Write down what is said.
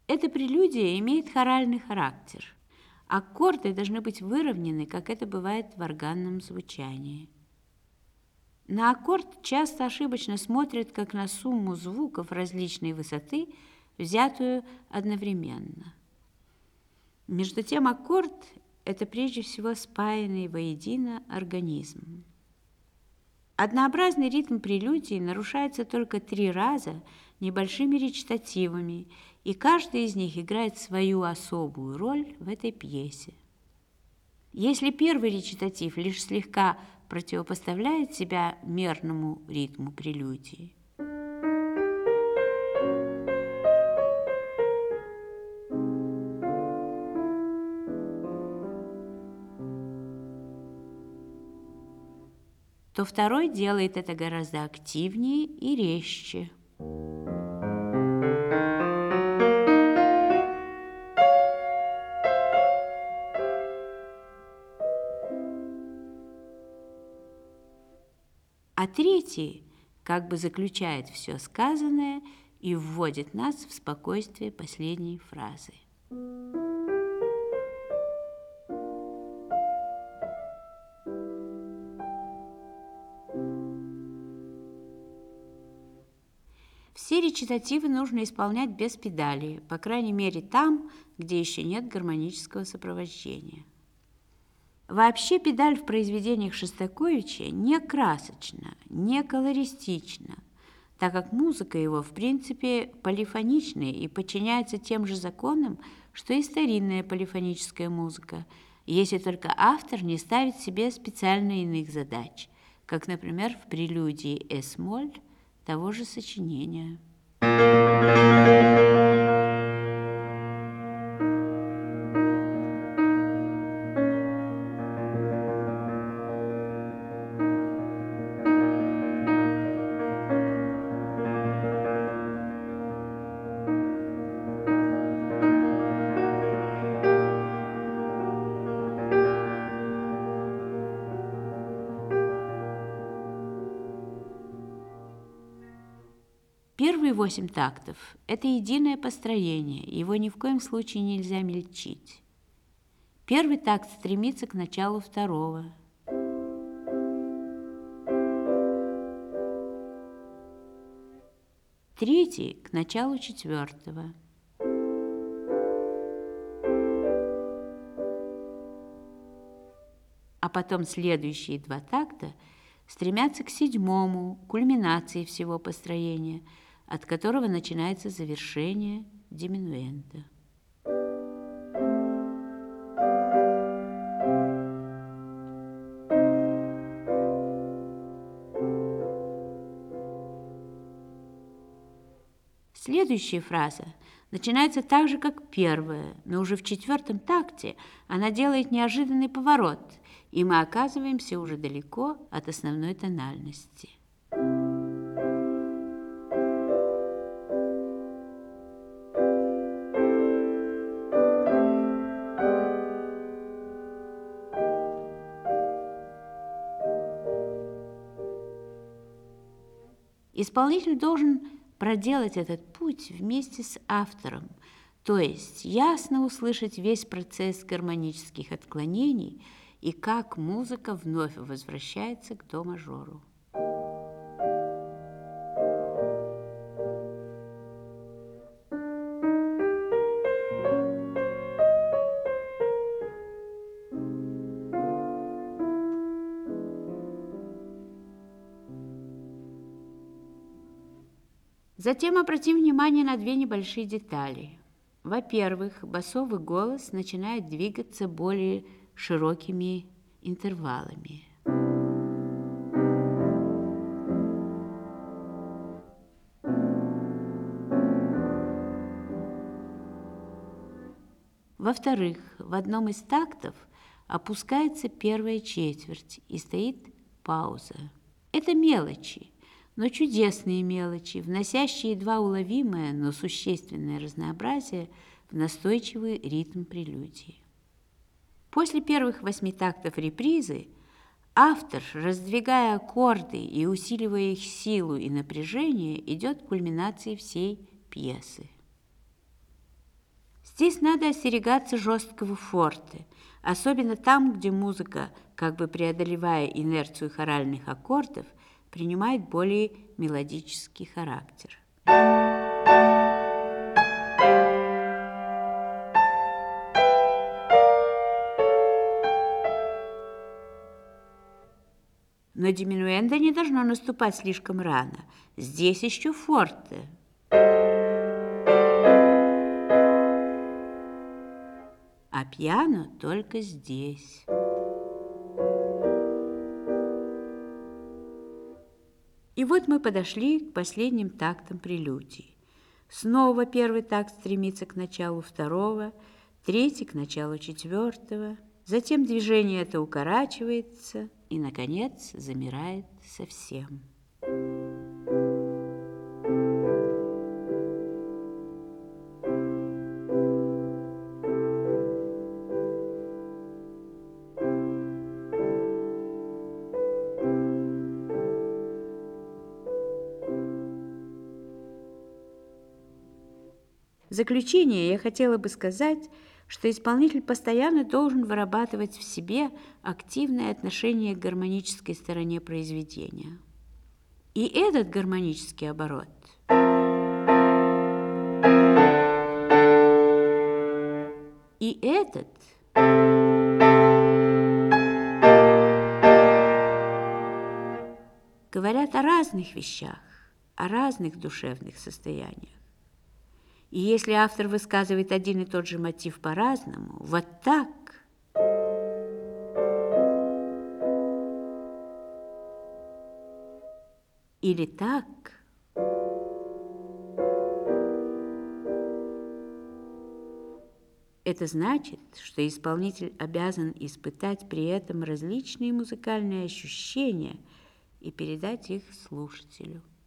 Эта прелюдия имеет хоральный характер. Аккорды должны быть выровнены, как это бывает в органном звучании. На аккорд часто ошибочно смотрят как на сумму звуков различной высоты, взятую одновременно. Между тем аккорд – это прежде всего спаянный воедино организм. Однообразный ритм прелюдии нарушается только 3 раза небольшими речитативами, и каждый из них играет свою особую роль в этой пьесе. Если первый речитатив лишь слегка противопоставляет себя мерному ритму прелюдии, то второй делает это гораздо активнее и резче. А третий как бы заключает все сказанное и вводит нас в спокойствие последней фразы. Все речитативы нужно исполнять без педали, по крайней мере там, где еще нет гармонического сопровождения. Вообще педаль в произведениях Шостаковича не красочна, не колористична, так как музыка его, в принципе, полифоничная и подчиняется тем же законам, что и старинная полифоническая музыка, если только автор не ставит себе специально иных задач, как, например, в прелюдии эс-моль того же сочинения. Первые 8 тактов – это единое построение, его ни в коем случае нельзя мельчить. Первый такт стремится к началу второго. Третий – к началу четвертого. А потом следующие 2 такта стремятся к седьмому, кульминации всего построения, от которого начинается завершение диминуэнда. Следующая фраза начинается так же, как первая, но уже в 4-м такте она делает неожиданный поворот, и мы оказываемся уже далеко от основной тональности. Исполнитель должен проделать этот путь вместе с автором, то есть ясно услышать весь процесс гармонических отклонений и как музыка вновь возвращается к до-мажору. Затем обратим внимание на 2 небольшие детали. Во-первых, басовый голос начинает двигаться более широкими интервалами. Во-вторых, в одном из тактов опускается первая четверть и стоит пауза. Это мелочи, но чудесные мелочи, вносящие едва уловимое, но существенное разнообразие в настойчивый ритм прелюдии. После первых 8 тактов репризы автор, раздвигая аккорды и усиливая их силу и напряжение, идет к кульминации всей пьесы. Здесь надо остерегаться жесткого форте, особенно там, где музыка, как бы преодолевая инерцию хоральных аккордов, принимает более мелодический характер. Но диминуэндо не должно наступать слишком рано. Здесь еще форте. А пиано только здесь. И вот мы подошли к последним тактам прелюдии. Снова первый такт стремится к началу второго, третий к началу четвертого. Затем движение это укорачивается и, наконец, замирает совсем. В заключение я хотела бы сказать, что исполнитель постоянно должен вырабатывать в себе активное отношение к гармонической стороне произведения. И этот гармонический оборот и этот говорят о разных вещах, о разных душевных состояниях. И если автор высказывает один и тот же мотив по-разному, вот так, или так, это значит, что исполнитель обязан испытать при этом различные музыкальные ощущения и передать их слушателю.